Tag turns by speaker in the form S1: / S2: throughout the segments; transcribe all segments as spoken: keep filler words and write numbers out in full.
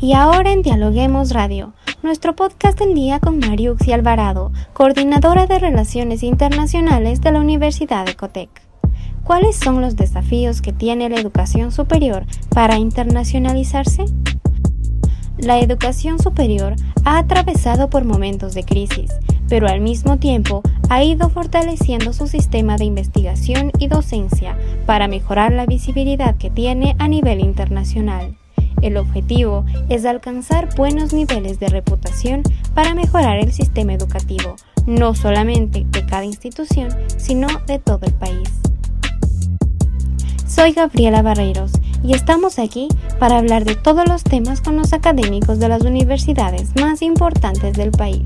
S1: Y ahora en Dialoguemos Radio, nuestro podcast del día con Mariuxi Alvarado, coordinadora de Relaciones Internacionales de la Universidad de Ecotec. ¿Cuáles son los desafíos que tiene la educación superior para internacionalizarse? La educación superior ha atravesado por momentos de crisis, pero al mismo tiempo ha ido fortaleciendo su sistema de investigación y docencia para mejorar la visibilidad que tiene a nivel internacional. El objetivo es alcanzar buenos niveles de reputación para mejorar el sistema educativo, no solamente de cada institución, sino de todo el país. Soy Gabriela Barreiros y estamos aquí para hablar de todos los temas con los académicos de las universidades más importantes del país.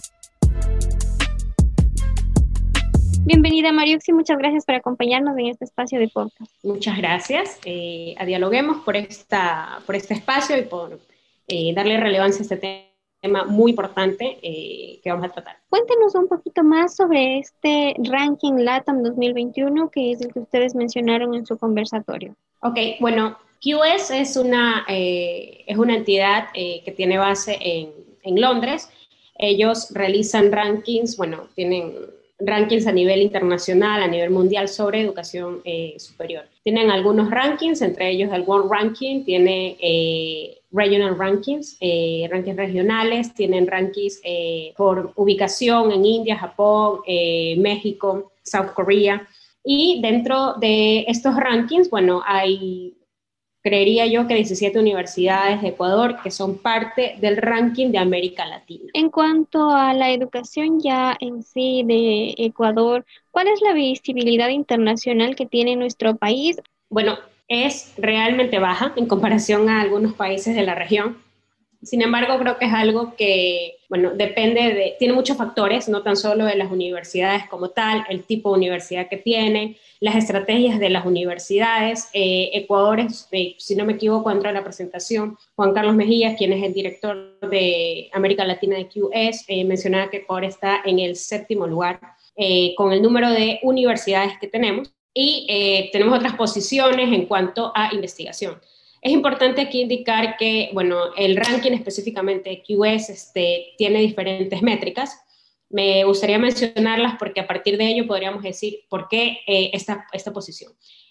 S1: Bienvenida Mariuxi, muchas gracias por acompañarnos en este espacio de podcast.
S2: Muchas gracias eh, a Dialoguemos por, esta, por este espacio y por eh, darle relevancia a este tema muy importante eh, que vamos a tratar.
S1: Cuéntenos un poquito más sobre este ranking LATAM dos mil veintiuno, que es el que ustedes mencionaron en su conversatorio.
S2: Ok, bueno, Q S es una, eh, es una entidad eh, que tiene base en, en Londres. Ellos realizan rankings, bueno, tienen rankings a nivel internacional, a nivel mundial sobre educación eh, superior. Tienen algunos rankings, entre ellos el World Ranking, tiene eh, Regional Rankings, eh, rankings regionales, tienen rankings eh, por ubicación en India, Japón, eh, México, South Korea, y dentro de estos rankings, bueno, hay, creería yo que diecisiete universidades de Ecuador que son parte del ranking de América Latina.
S1: En cuanto a la educación ya en sí de Ecuador, ¿cuál es la visibilidad internacional que tiene nuestro país?
S2: Bueno, es realmente baja en comparación a algunos países de la región. Sin embargo, creo que es algo que, bueno, depende de, tiene muchos factores, no tan solo de las universidades como tal, el tipo de universidad que tiene, las estrategias de las universidades. Eh, Ecuador es, eh, si no me equivoco, dentro de la presentación, Juan Carlos Mejía, quien es el director de América Latina de Q S, eh, mencionaba que Ecuador está en el séptimo lugar eh, con el número de universidades que tenemos y eh, tenemos otras posiciones en cuanto a investigación. Es importante aquí indicar que, bueno, el ranking específicamente Q S este, tiene diferentes métricas. Me gustaría mencionarlas porque a partir de ello podríamos decir por qué eh, esta, esta posición.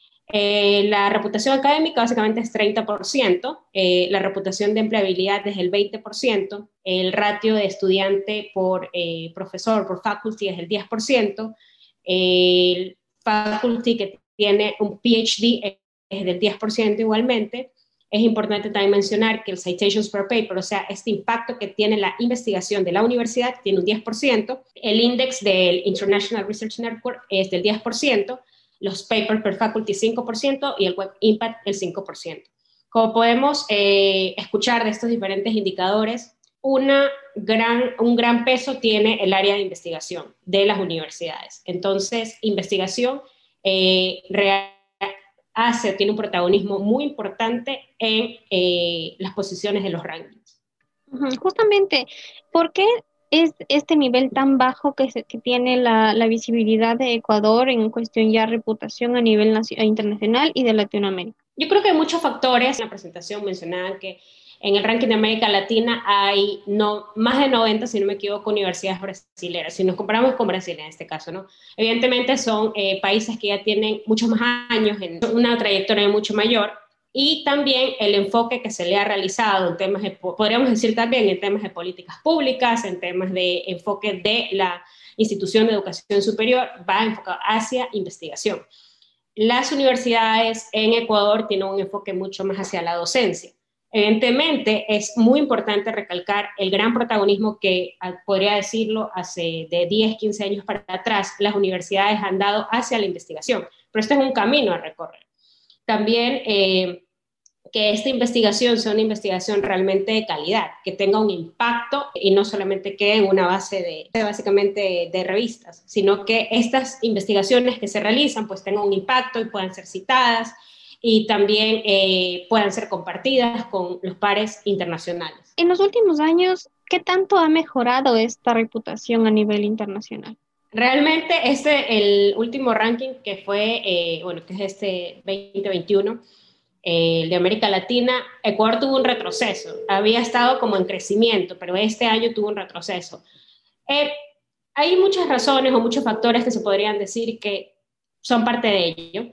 S2: Eh, la reputación académica básicamente es treinta por ciento, eh, la reputación de empleabilidad es el veinte por ciento, el ratio de estudiante por eh, profesor, por faculty es el diez por ciento, el faculty que tiene un P H D es del diez por ciento igualmente. Es importante también mencionar que el citations per paper, o sea, este impacto que tiene la investigación de la universidad, tiene un diez por ciento. El index del International Research Network es del diez por ciento, los papers per faculty cinco por ciento y el web impact el cinco por ciento. Como podemos eh, escuchar de estos diferentes indicadores, una gran, un gran peso tiene el área de investigación de las universidades. Entonces, investigación eh, real hace, tiene un protagonismo muy importante en eh, las posiciones de los rankings.
S1: Justamente, ¿por qué es este nivel tan bajo que, se, que tiene la, la visibilidad de Ecuador en cuestión ya reputación a nivel internacional y de Latinoamérica?
S2: Yo creo que hay muchos factores. En la presentación mencionaban que en el ranking de América Latina hay no, más de noventa, si no me equivoco, universidades brasileras. Si nos comparamos con Brasil en este caso, ¿no? Evidentemente son eh, países que ya tienen muchos más años, en una trayectoria mucho mayor, y también el enfoque que se le ha realizado en temas, de, podríamos decir también en temas de políticas públicas, en temas de enfoque de la institución de educación superior, va enfocado hacia investigación. Las universidades en Ecuador tienen un enfoque mucho más hacia la docencia. Evidentemente, es muy importante recalcar el gran protagonismo que, podría decirlo, hace de diez, quince años para atrás, las universidades han dado hacia la investigación, pero este es un camino a recorrer. También eh, que esta investigación sea una investigación realmente de calidad, que tenga un impacto y no solamente quede en una base de, de básicamente de revistas, sino que estas investigaciones que se realizan pues tengan un impacto y puedan ser citadas, y también eh, puedan ser compartidas con los pares internacionales.
S1: En los últimos años, ¿qué tanto ha mejorado esta reputación a nivel internacional?
S2: Realmente este, el último ranking que fue, eh, bueno, que es este veinte veintiuno, eh, el de América Latina, Ecuador tuvo un retroceso. Había estado como en crecimiento, pero este año tuvo un retroceso. Eh, hay muchas razones o muchos factores que se podrían decir que son parte de ello.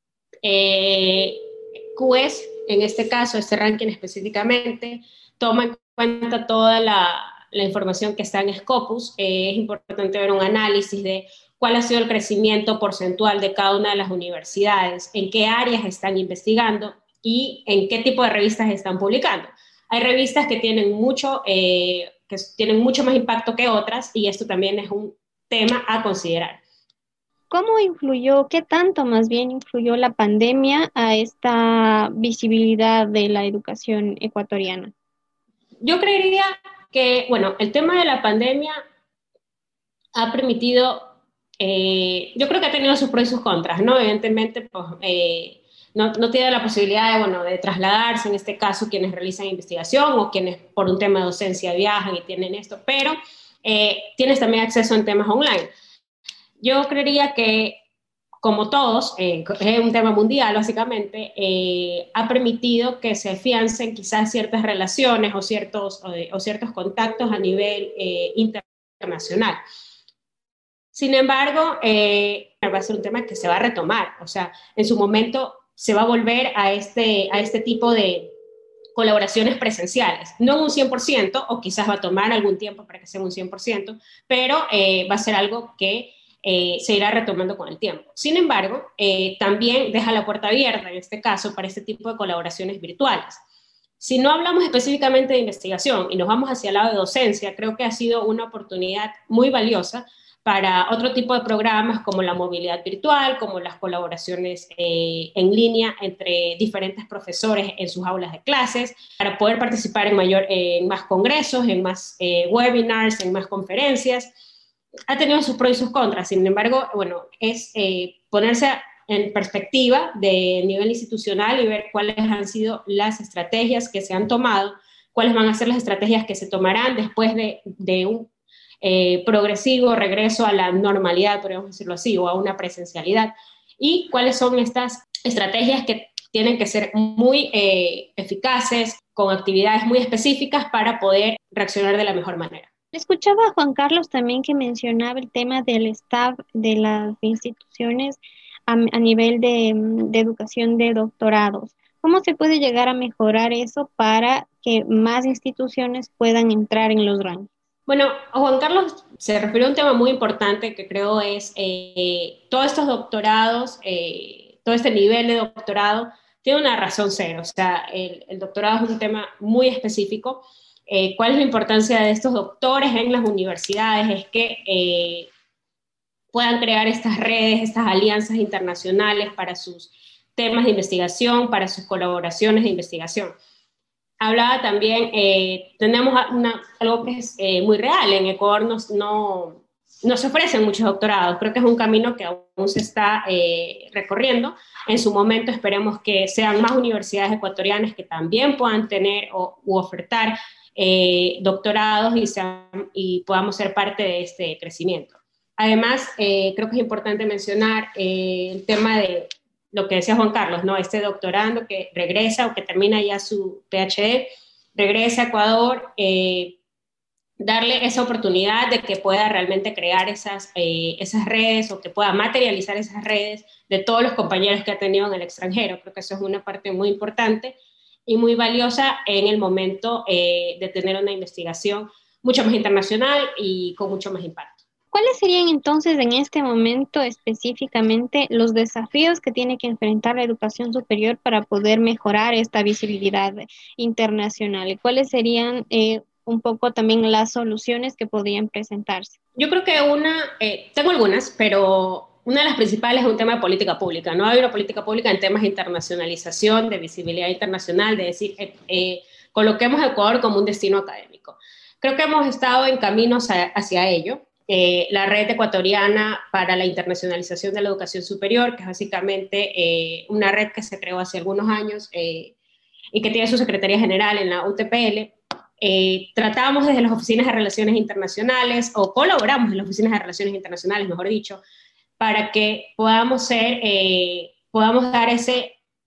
S2: Eh, Q E S, en este caso, este ranking específicamente, toma en cuenta toda la, la información que está en Scopus. Eh, es importante ver un análisis de cuál ha sido el crecimiento porcentual de cada una de las universidades, en qué áreas están investigando y en qué tipo de revistas están publicando. Hay revistas que tienen mucho, eh, que tienen mucho más impacto que otras, y esto también es un tema a considerar.
S1: ¿Cómo influyó, qué tanto más bien influyó la pandemia a esta visibilidad de la educación ecuatoriana?
S2: Yo creería que, bueno, el tema de la pandemia ha permitido, eh, yo creo que ha tenido sus pros y sus contras, ¿no? Evidentemente, pues, eh, no, no tiene la posibilidad de, bueno, de trasladarse, en este caso, quienes realizan investigación o quienes por un tema de docencia viajan y tienen esto, pero eh, tienes también acceso en temas online. Yo creería que, como todos, eh, es un tema mundial básicamente, eh, ha permitido que se afiancen quizás ciertas relaciones o ciertos, o, de, o ciertos contactos a nivel eh, internacional. Sin embargo, eh, va a ser un tema que se va a retomar, o sea, en su momento se va a volver a este, a este tipo de colaboraciones presenciales, no en un cien por ciento, o quizás va a tomar algún tiempo para que sea un cien por ciento, pero eh, va a ser algo que eh, se irá retomando con el tiempo. Sin embargo, eh, también deja la puerta abierta, en este caso, para este tipo de colaboraciones virtuales. Si no hablamos específicamente de investigación y nos vamos hacia el lado de docencia, creo que ha sido una oportunidad muy valiosa para otro tipo de programas como la movilidad virtual, como las colaboraciones eh, en línea entre diferentes profesores en sus aulas de clases, para poder participar en, mayor, eh, en más congresos, en más eh, webinars, en más conferencias. Ha tenido sus pros y sus contras, sin embargo, bueno, es eh, ponerse en perspectiva de nivel institucional y ver cuáles han sido las estrategias que se han tomado, cuáles van a ser las estrategias que se tomarán después de, de un Eh, progresivo regreso a la normalidad, podríamos decirlo así, o a una presencialidad, y cuáles son estas estrategias que tienen que ser muy eh, eficaces, con actividades muy específicas para poder reaccionar de la mejor manera.
S1: Escuchaba a Juan Carlos también que mencionaba el tema del staff de las instituciones a, a nivel de, de educación de doctorados. ¿Cómo se puede llegar a mejorar eso para que más instituciones puedan entrar en los rankings?
S2: Bueno, Juan Carlos se refirió a un tema muy importante que creo es eh, todos estos doctorados, eh, todo este nivel de doctorado tiene una razón ser, o sea, el, el doctorado es un tema muy específico. Eh, ¿Cuál es la importancia de estos doctores en las universidades? Es que eh, puedan crear estas redes, estas alianzas internacionales para sus temas de investigación, para sus colaboraciones de investigación. Hablaba también, eh, tenemos una, algo que es eh, muy real, en Ecuador no, no, no se ofrecen muchos doctorados, creo que es un camino que aún se está eh, recorriendo. En su momento esperemos que sean más universidades ecuatorianas que también puedan tener o u ofertar eh, doctorados y, sean, y podamos ser parte de este crecimiento. Además, eh, creo que es importante mencionar eh, el tema de lo que decía Juan Carlos, ¿no? Este doctorando que regresa o que termina ya su PhD, regresa a Ecuador, eh, darle esa oportunidad de que pueda realmente crear esas, eh, esas redes o que pueda materializar esas redes de todos los compañeros que ha tenido en el extranjero. Creo que eso es una parte muy importante y muy valiosa en el momento eh, de tener una investigación mucho más internacional y con mucho más impacto.
S1: ¿Cuáles serían entonces en este momento específicamente los desafíos que tiene que enfrentar la educación superior para poder mejorar esta visibilidad internacional? ¿Y cuáles serían eh, un poco también las soluciones que podrían presentarse?
S2: Yo creo que una, eh, tengo algunas, pero una de las principales es un tema de política pública. No hay una política pública en temas de internacionalización, de visibilidad internacional, de decir, eh, eh, coloquemos a Ecuador como un destino académico. Creo que hemos estado en caminos a, hacia ello. Eh, la Red Ecuatoriana para la Internacionalización de la Educación Superior, que es básicamente eh, una red que se creó hace algunos años eh, y que tiene su Secretaría General en la U T P L, eh, tratamos desde las oficinas de relaciones internacionales, o colaboramos en las oficinas de relaciones internacionales, mejor dicho, para que podamos ser, eh, podamos dar ese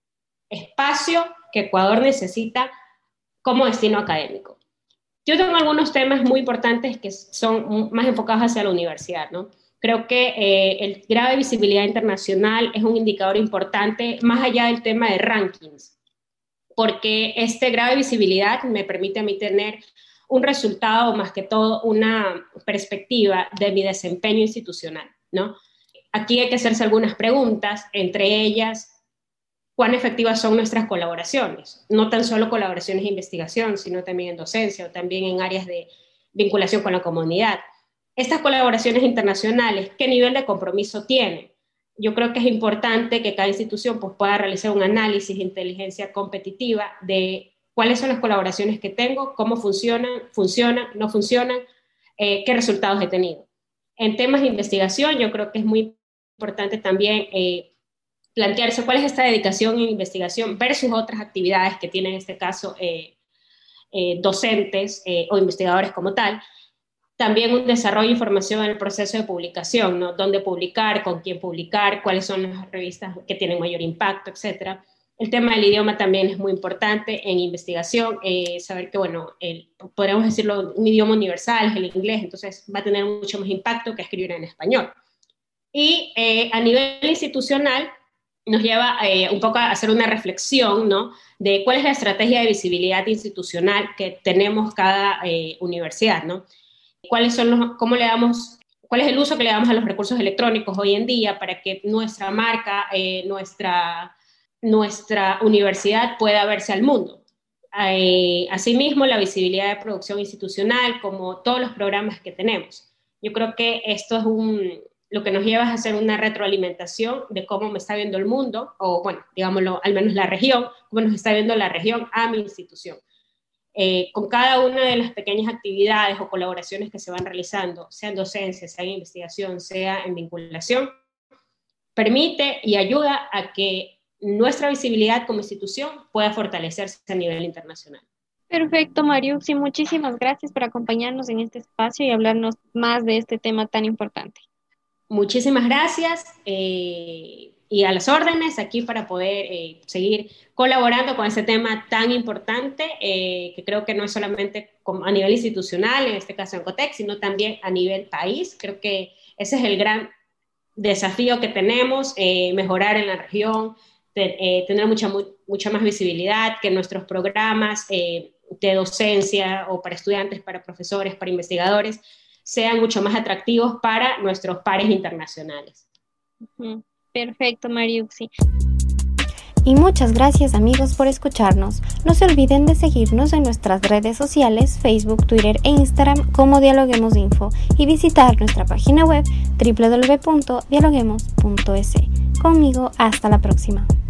S2: espacio que Ecuador necesita como destino académico. Yo tengo algunos temas muy importantes que son más enfocados hacia la universidad, ¿no? Creo que eh, el grado de visibilidad internacional es un indicador importante, más allá del tema de rankings, porque este grado de visibilidad me permite a mí tener un resultado, más que todo una perspectiva de mi desempeño institucional, ¿no? Aquí hay que hacerse algunas preguntas, entre ellas, ¿cuán efectivas son nuestras colaboraciones? No tan solo colaboraciones de investigación, sino también en docencia o también en áreas de vinculación con la comunidad. Estas colaboraciones internacionales, ¿qué nivel de compromiso tienen? Yo creo que es importante que cada institución pues, pueda realizar un análisis de inteligencia competitiva de cuáles son las colaboraciones que tengo, cómo funcionan, funcionan, no funcionan, eh, qué resultados he tenido. En temas de investigación, yo creo que es muy importante también eh, plantearse cuál es esta dedicación en investigación versus otras actividades que tienen en este caso eh, eh, docentes eh, o investigadores como tal. También un desarrollo de información en el proceso de publicación, ¿no? Dónde publicar, con quién publicar, cuáles son las revistas que tienen mayor impacto, etcétera. El tema del idioma también es muy importante en investigación, eh, saber que, bueno, el, podríamos decirlo, un idioma universal es el inglés, entonces va a tener mucho más impacto que escribir en español. Y eh, a nivel institucional nos lleva eh, un poco a hacer una reflexión, ¿no? De cuál es la estrategia de visibilidad institucional que tenemos cada eh, universidad, ¿no? ¿Cuáles son los, cómo le damos, cuál es el uso que le damos a los recursos electrónicos hoy en día para que nuestra marca, eh, nuestra, nuestra universidad pueda verse al mundo? Eh, asimismo, la visibilidad de producción institucional, como todos los programas que tenemos. Yo creo que esto es un, lo que nos lleva a hacer una retroalimentación de cómo me está viendo el mundo, o bueno, digámoslo, al menos la región, cómo nos está viendo la región a mi institución. Eh, con cada una de las pequeñas actividades o colaboraciones que se van realizando, sea en docencia, sea en investigación, sea en vinculación, permite y ayuda a que nuestra visibilidad como institución pueda fortalecerse a nivel internacional.
S1: Perfecto, Mariuxi, muchísimas gracias por acompañarnos en este espacio y hablarnos más de este tema tan importante.
S2: Muchísimas gracias eh, y a las órdenes aquí para poder eh, seguir colaborando con este tema tan importante, eh, que creo que no es solamente a nivel institucional, en este caso en Cotec, sino también a nivel país. Creo que ese es el gran desafío que tenemos, eh, mejorar en la región, de, eh, tener mucha, mu mucha más visibilidad, que nuestros programas eh, de docencia o para estudiantes, para profesores, para investigadores, sean mucho más atractivos para nuestros pares internacionales.
S1: Perfecto, Mariuxi. Y muchas gracias, amigos, por escucharnos. No se olviden de seguirnos en nuestras redes sociales, Facebook, Twitter e Instagram como Dialoguemos Info y visitar nuestra página web doble u doble u doble u punto dialoguemos punto es. Conmigo, hasta la próxima.